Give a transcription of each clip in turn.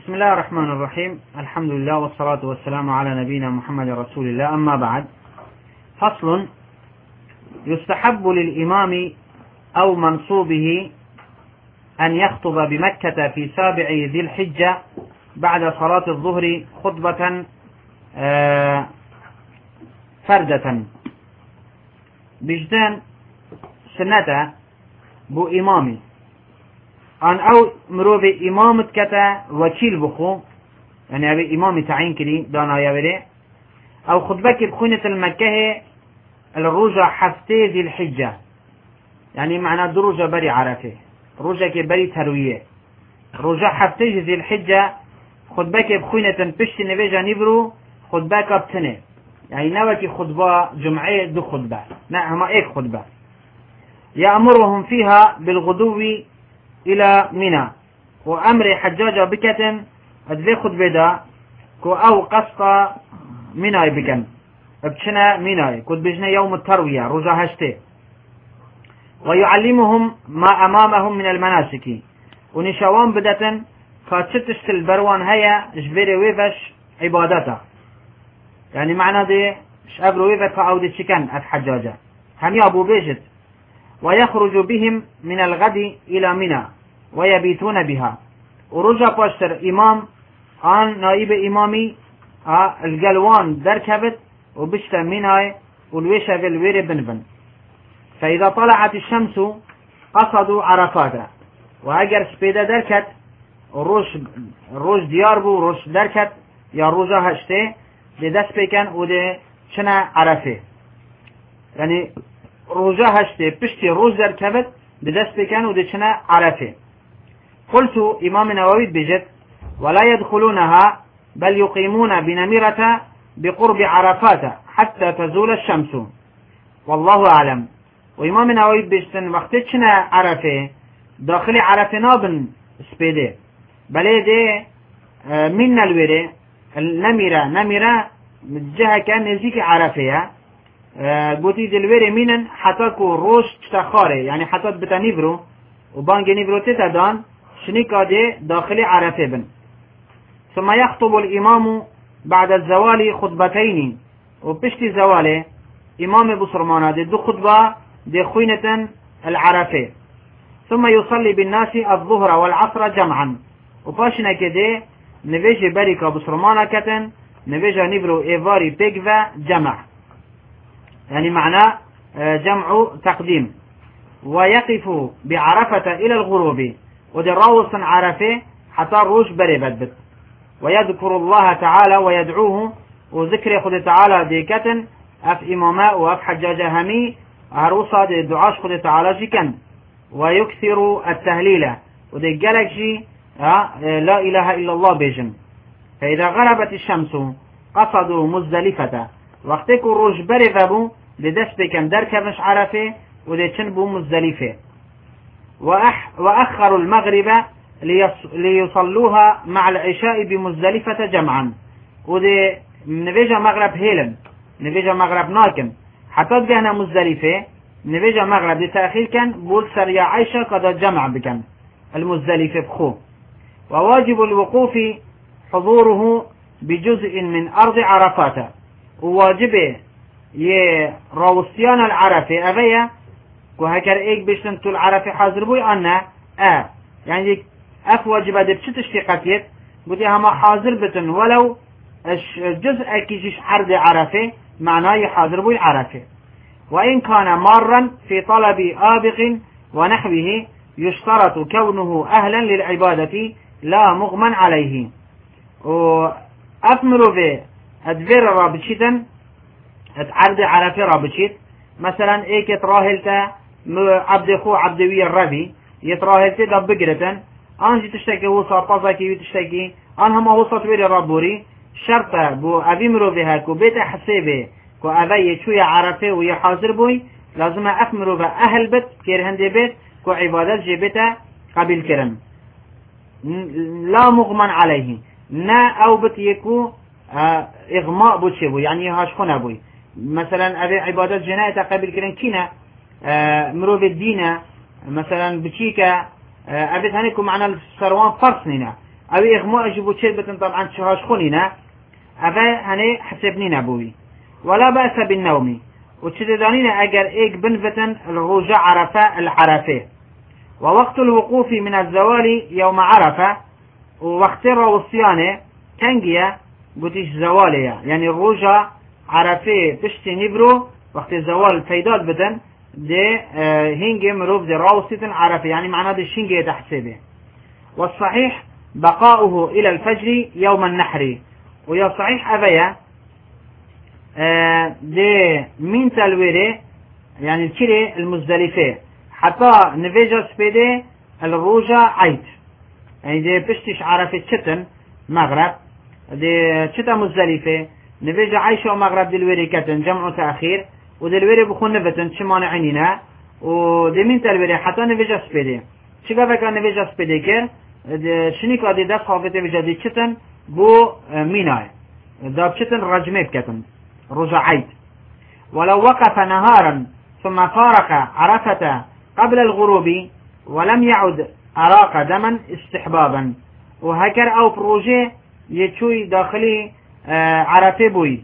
بسم الله الرحمن الرحيم. الحمد لله والصلاة والسلام على نبينا محمد رسول الله. أما بعد، فصل: يستحب للإمام أو منصوبه أن يخطب بمكة في 7 ذي الحجة بعد صلاة الظهر خطبة فردة بجدان سنة بو إمامي أن أو مروب إمامت كتا وكيل بخو، يعني أبي إمامي تعين كري دانا يبري، أو خطبك بخونة المكة الرجع حفتي ذي الحجة، يعني معنى دروجة بري عرفه رجع كبري تروية رجع حفتي ذي الحجة خطبك بخونة بشت نبيجا نبرو خطبك بتنه، يعني نوكي خطبة جمعية دو خطبة، نعم ايك خطبة يأمرهم فيها بالغدو إلى منى، وأمر حجاج بكة أدلي خطبة دا كو أو قصة منى بكن ابتشنا منى كود بجنا يوم التروية رجع هشته، ويعلمهم ما أمامهم من المناسك، ونشوان بدة فاتشتش البروان هيا جبري ويفش عبادته، يعني معنى دي شابرو ويفش فعودة شكن الحجاجة هم يابو بيجت، ويخرج بهم من الغد إلى منى ويبيتون بها، ورجع باشتر إمام عن نائب إمامي القلوان دركبت وبشتر منى والويشة بالوير بنبن، فإذا طلعت الشمس قصدوا عرفاتا، وأجر سبيدا دركت الروش ديار بو روش دركت يا رجع هشته لدست بكن وده شنا عرفه، يعني رجع هشته بشتي روش دركبت لدست بكن وده شنا عرفه. قلت إمام نووي بجد: ولا يدخلونها بل يقيمون بنمرة بقرب عرفات حتى تزول الشمس، والله أعلم. وإمام نووي بجد وقتشنا عرفه داخل عرفه نابن سبيده بل دي من الويري نمرة جهة كان نزيك عرفه قوتي دلويري منن حتى كو روش تخاري، يعني حتى بتنبرو وبانج نبرو تتدان شنيكا دي داخل عرفه بن. ثم يخطب الإمام بعد الزوال خطبتين، وبشتي زواله إمام بصرمانة دي 2 خطبة دي خوينة العرفه، ثم يصلي بالناس الظهر والعصر جمعا، وباشنا كده نبيجي بريكا بصرمانة كتن نبيجا نبرو إيفاري بيكفا جمع، يعني معناه جمع تقديم. ويقف بعرفة إلى الغروب، ودي راوصا عرفه حتى الروش بري بدبت، ويذكر الله تعالى ويدعوه، وذكر خد تعالى دي كتن اف اماماء واف حجاجة همي عروسة دي دعاش خد تعالى جيكن، ويكثر التهليل ودي جالكجي لا اله الا الله بيجن. فاذا غربت الشمس قصدوا مزدلفة، وقتك الروش بري ذبو لدست بكن دركبش عرفه ودي تنبو مزدلفة، وأخروا المغرب ليصلوها مع العشاء بمزدلفة جمعا، ودي نبيجا مغرب هيلن نبيجا مغرب ناكن حتى تجهنا مزدلفة نبيجا مغرب دي تأخير كان بول سريع عيشة قد جمع بكن المزدلفة بخو. وواجب الوقوف حضوره بجزء من أرض عرفات، وواجبه يراوستيان العرفة أبيا وهكذا ايك بيشتن طول عرفة حاضر بوي أنا يعني اف واجبة دي بشت اشتقاتيت قلت هما حاضر بتن ولو الجزء كيجيش عرض عرفة معناه حاضر بوي عرفة. وإن كان مارا في طلب آبق ونحوه يشترط كونه أهلا للعبادة لا مغمن عليه. وأفمروا في أدفير رابشيتا عرض عرفة رابشيت، مثلا ايك يتراهلتا عبد خو عبدوية الربي يتراهلتا دب بقرة انجي تشتكي وصا طازكي وتشتكي انهم وصا تويري ربوري شرطة بو افيمرو بها كو بيت حسيبه كو افاي شوية عرفه ويا حاضر بوي لازم افمرو بها اهل بيت كير هندي بيت كو عبادات جيبتا قبل كرم لا مغمن عليه نا او بت يكو اغماء بوشيبو، يعني هاشخون ابوي مثلا أبي عبادات جناية قبل كرن كنا مروف الدين مثلا بشيكا أبي ثانيكم معنا السروان فرصننا او اغماء جبو تشير بتن طبعا شهاش خونينا افا هني حسبنينا بوي ولا بأس بالنوم وتشددانينا اگر ايك بنفتن الرجع عرفة العرفة ووقت الوقوف من الزوال يوم عرفة ووقت الروصيانة تنجية قلتش زوالية يعني الرجع عرفة بشتي نبرو وقت الزوال فيدال بدن دي هنجي مروف دي روصية عرفة يعني معناه دي شنجي تحسبه والصحيح بقاؤه إلى الفجر يوم النحر ويا صحيح أبيا دي من تلويري يعني الكري المزدلفة حتى نفيجا سبيدي الروجة عيد يعني دي بشتش عرفة شتن مغرب دي شتا مزدلفة نفيجا عيشة ومغرب دلويري كتن جمع تأخير ودلويري بخون نفتن شمان عينينا ودي من تلويري حتى نفيجا سبيدي شكا فكا نفيجا سبيدي كر شنيكا دي دست حافظة بجدي شتن بو ميناي داب شتن رجمي بكتن رجع عيد ولو وقف نهارا ثم فارق عرفة قبل الغروب ولم يعد أراق دما استحبابا وهكر أو بروجي يتشوي داخلي عرفة بوي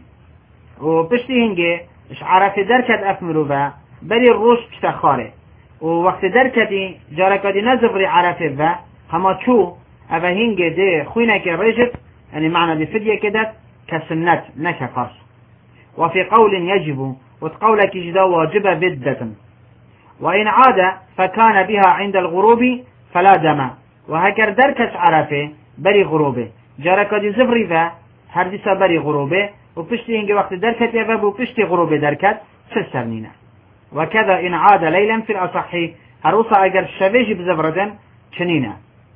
وبشتي هنجي اش عرفة دركت أفمروفا بلي الروش بشتخاره ووقت دركتي جاركتي نزفري عرفة با هما شو أفا هنجي دي خوينك رجت يعني معنى دي فدية كده كسنت نشفاش وفي قول يجب وتقولك جدا واجبة بدة وإن عاد فكان بها عند الغروب فلا دم وهكر دركش عرفه بري غروبه جارك دي زفري ذا هردسة بري غروبه وبشتي هنجي وقت دركت يفاب وبشتي غروبه دركت سرسرنينا وكذا إن عاد ليلا في الأصح هروسا أجر شبيج بزفردن شنينا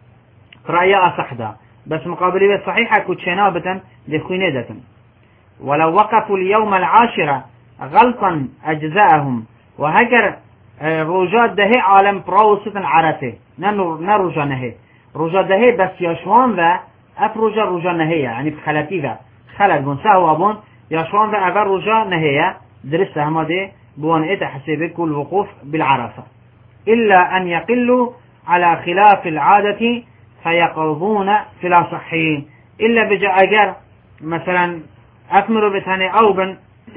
رأي أصح دا بس مقابله الصحيحة كتشنابة لخوينيدة ولو وقفوا اليوم العاشرة غلطا أجزاءهم وهجر رجاء دهي عالم براوسة عرفه نرجا نهي رجاء دهي بس يشوان ذا أفرجا رجاء نهي يعني بخلتي ذا خلت بنساه وابون يشوان ذا أفر رجاء نهي درسة هما دي بوان إيتا حسيبك الوقوف بالعرفة إلا أن يقلوا على خلاف العادة فيقضون في الأصحين إلا بجا أجر مثلا أكملوا بثاني أوبن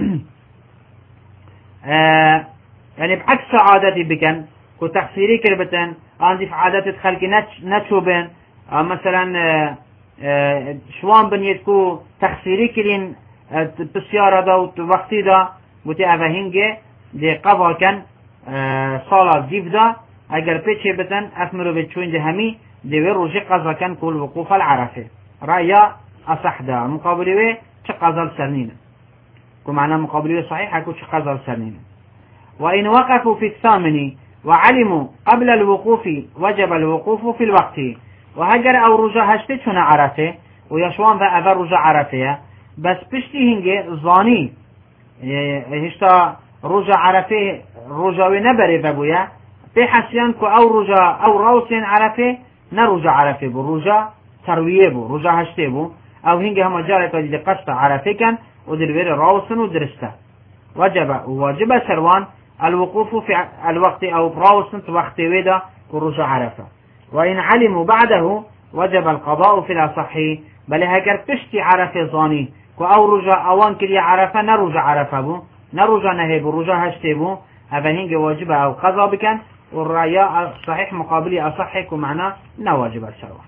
يعني بعكس عادتي بكن كتخسيري كربتن عندي في عادات خلقي نتشوبن مثلا شوان بنيتكو تخسيري كرين بسيارة دا ووقتي دا وتي أفهنجي دي قضا كان صالة زيف دا أجر بيتشي بتن أكملوا بتشوين دي همي دي ويروجي قضا كان كل وقوف العرفة رأيا أصح دا مقابله شقازل سرنين كمعنى مقابله صحيح هكو شقازل سرنين وإن وقفوا في الثامن وعلموا قبل الوقوف وجب الوقوف في الوقت وهجر أو رجع هشتت هنا عرفه ويشوان ذا أذر رجع عرفه بس بشتي هنجي ظاني هشتا رجع عرفه رجع نبري بابويا بحسيان كو أو رجع أو روسين عرفه نرجع عرفه برجع ترويه بو رجع هشته بو أو هنجي هم جارك دي قصة عرفه كان ودلوير روسن ودرسته وواجب سروان الوقوف في الوقت أو براوسن وقت ويدا كرجع عرفه وإن علموا بعده وجب القضاء في الأصح بل هكر تشتي عرفه ظاني كأو رجع أوان كلي عرفه نرجع عرفه بو نرجع نهيب رجع هشته بو أفهنج واجب أو قضاء بكن والرأي صحيح مقابلي أصحك ومعناه نواجب السروان.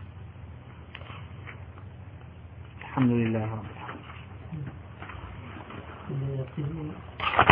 الحمد لله رب العالمين.